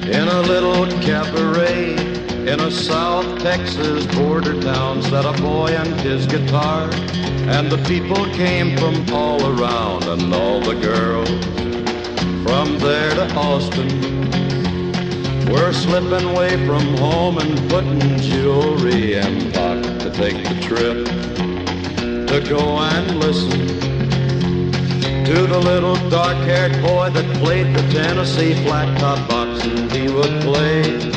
In a little cabaret in a South Texas border town sat a boy and his guitar, and the people came from all around, and all the girls from there to Austin were slipping away from home and putting jewelry in pocket to take the trip to go and listen to the little dark-haired boy that played the Tennessee flat top box, and he would play